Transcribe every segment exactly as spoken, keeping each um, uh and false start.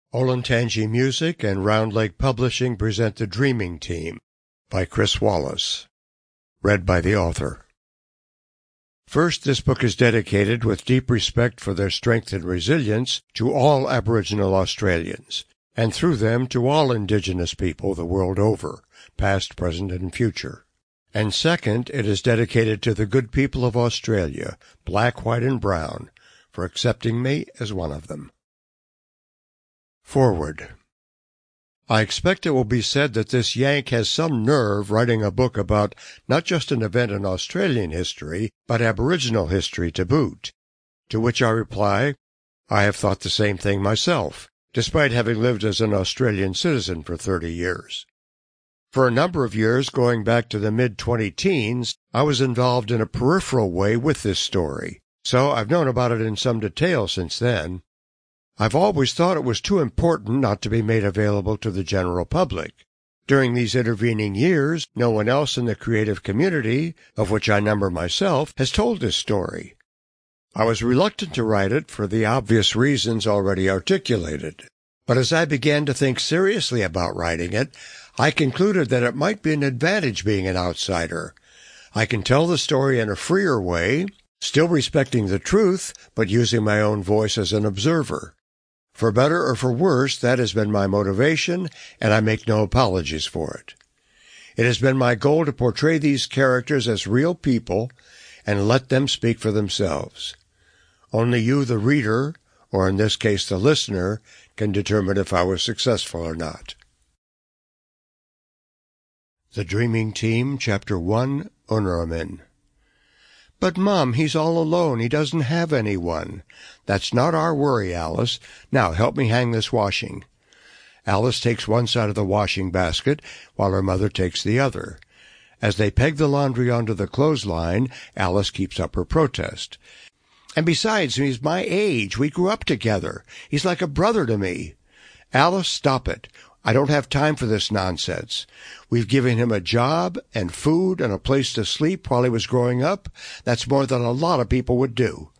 Olentangy Music and Round Lake Publishing present The Dreaming Team by Chris Wallace. Read by the author. First, this book is dedicated with deep respect for their strength and resilience to all Aboriginal Australians, and through them to all Indigenous people the world over, past, present, and future. And second, it is dedicated to the good people of Australia, black, white, and brown, for accepting me as one of them. Forward. I expect it will be said that this Yank has some nerve writing a book about not just an event in Australian history, but Aboriginal history to boot. To which I reply, I have thought the same thing myself, despite having lived as an Australian citizen for thirty years. For a number of years, going back to the mid-twenty-teens, I was involved in a peripheral way with this story, so I've known about it in some detail since then. I've always thought it was too important not to be made available to the general public. During these intervening years, no one else in the creative community, of which I number myself, has told this story. I was reluctant to write it for the obvious reasons already articulated, but as I began to think seriously about writing it, I concluded that it might be an advantage being an outsider. I can tell the story in a freer way, still respecting the truth, but using my own voice as an observer. For better or for worse, that has been my motivation, and I make no apologies for it. It has been my goal to portray these characters as real people and let them speak for themselves. Only you, the reader, or in this case the listener, can determine if I was successful or not. The Dreaming Team, Chapter one, Unramin. But, Mom, he's all alone. He doesn't have anyone. That's not our worry, Alice. Now, help me hang this washing. Alice takes one side of the washing basket, while her mother takes the other. As they peg the laundry onto the clothesline, Alice keeps up her protest. And besides, he's my age. We grew up together. He's like a brother to me. Alice, stop it. I don't have time for this nonsense. We've given him a job and food and a place to sleep while he was growing up. That's more than a lot of people would do.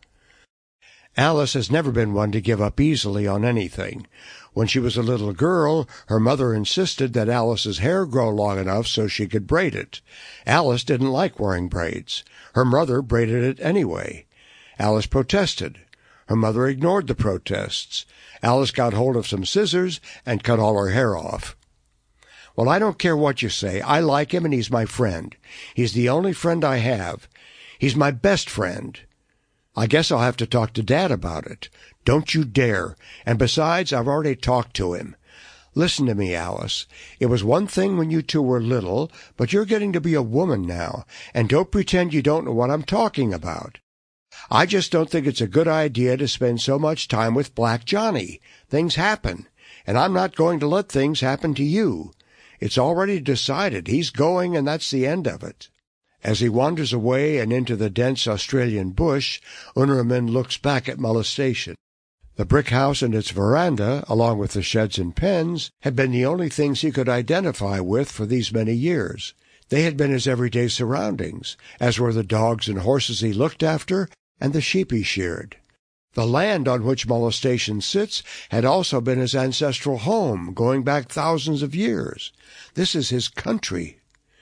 Alice has never been one to give up easily on anything. When she was a little girl, her mother insisted that Alice's hair grow long enough so she could braid it. Alice didn't like wearing braids. Her mother braided it anyway. Alice protested. Her mother ignored the protests. Alice got hold of some scissors and cut all her hair off. Well, I don't care what you say. I like him and he's my friend. He's the only friend I have. He's my best friend. I guess I'll have to talk to Dad about it. Don't you dare. And besides, I've already talked to him. Listen to me, Alice. It was one thing when you two were little, but you're getting to be a woman now, and don't pretend you don't know what I'm talking about. I just don't think it's a good idea to spend so much time with Black Johnny. Things happen, and I'm not going to let things happen to you. It's already decided. He's going, and that's the end of it. As he wanders away and into the dense Australian bush, Unramin looks back at molestation. The brick house and its veranda, along with the sheds and pens, had been the only things he could identify with for these many years. They had been his everyday surroundings, as were the dogs and horses he looked after, and the sheep he sheared. The land on which molestation sits had also been his ancestral home, going back thousands of years. This is his country.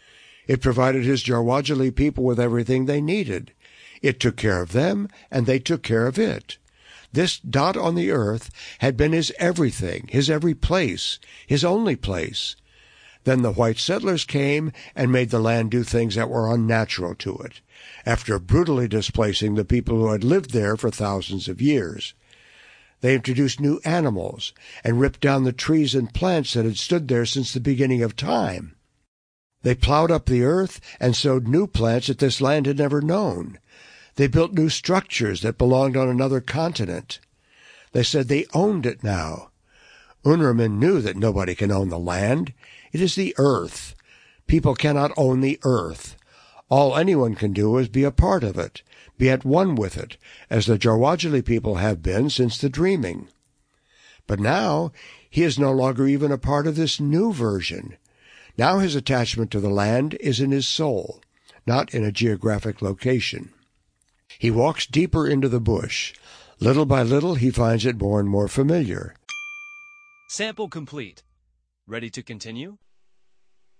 It provided his Jarwadjali people with everything they needed. It took care of them, and they took care of it. This dot on the earth had been his everything, his every place, his only place. Then the white settlers came and made the land do things that were unnatural to it, after brutally displacing the people who had lived there for thousands of years. They introduced new animals and ripped down the trees and plants that had stood there since the beginning of time. They plowed up the earth and sowed new plants that this land had never known. They built new structures that belonged on another continent. They said they owned it now. Unramin knew that nobody can own the land. It is the earth. People cannot own the earth. All anyone can do is be a part of it, be at one with it, as the Jarwadjali people have been since the dreaming. But now he is no longer even a part of this new version. Now his attachment to the land is in his soul, not in a geographic location. He walks deeper into the bush. Little by little he finds it more and more familiar. Sample complete. Ready to continue?